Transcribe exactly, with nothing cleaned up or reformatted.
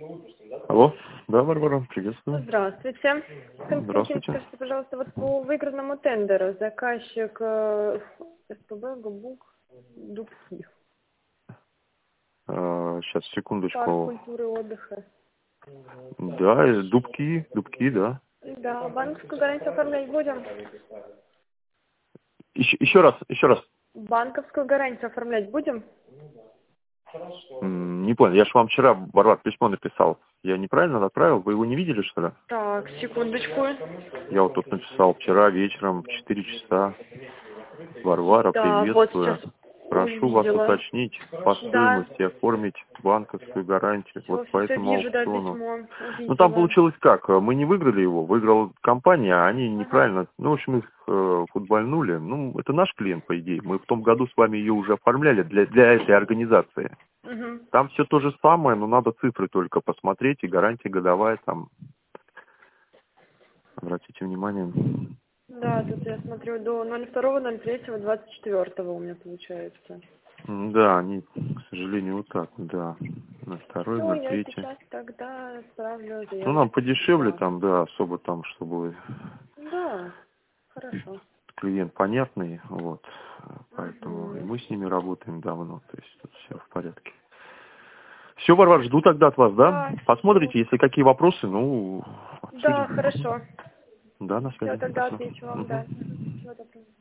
Алло, да, Варвара, приветствую. Здравствуйте. Константин, Здравствуйте. скажите, пожалуйста, вот по выигранному тендеру заказчик э, СПБ Губук Дубки. А, сейчас, Парк секундочку. культуры и отдыха. Да, э, дубки, дубки, да. Да, банковскую гарантию оформлять будем? Еще, еще раз, еще раз. Банковскую гарантию оформлять будем? М, Не понял, я же вам вчера, Варвар, письмо написал. Я неправильно отправил? Вы его не видели, что ли? Так, секундочку. Я вот тут написал вчера вечером в четыре часа. Варвара, Да, вот сейчас приветствую. Прошу вас увидела. уточнить по Да, стоимости, оформить банковскую гарантию все, вот все, по все этому вижу, да, аукциону. письмо. Ну, там Увидела. получилось как? Мы не выиграли его, выиграла компания, а они Ага. неправильно, ну, в общем, их э, футбольнули. Ну, это наш клиент, по идее. Мы в том году с вами ее уже оформляли для, для этой организации. Угу. Там все то же самое, но надо цифры только посмотреть, и гарантия годовая там. Обратите внимание. Да, тут я смотрю до ноль второго ноль третьего двадцать четвёртого у меня получается. М, Да, они, к сожалению, вот так, да. На второй, Все, на я третий. сейчас тогда отправлю Ну, нам заявочку подешевле сюда. там, да, особо там, чтобы Да, хорошо. клиент понятный, вот. Поэтому и Угу. мы с ними работаем давно, то есть тут все в порядке. Все, Варвар, жду тогда от вас, да? Да, все. Посмотрите, если какие вопросы, ну, Да, обсудим. хорошо. Да, на Все, связи. тогда Спасибо. отвечу вам, да. Мгм. Всего доброго.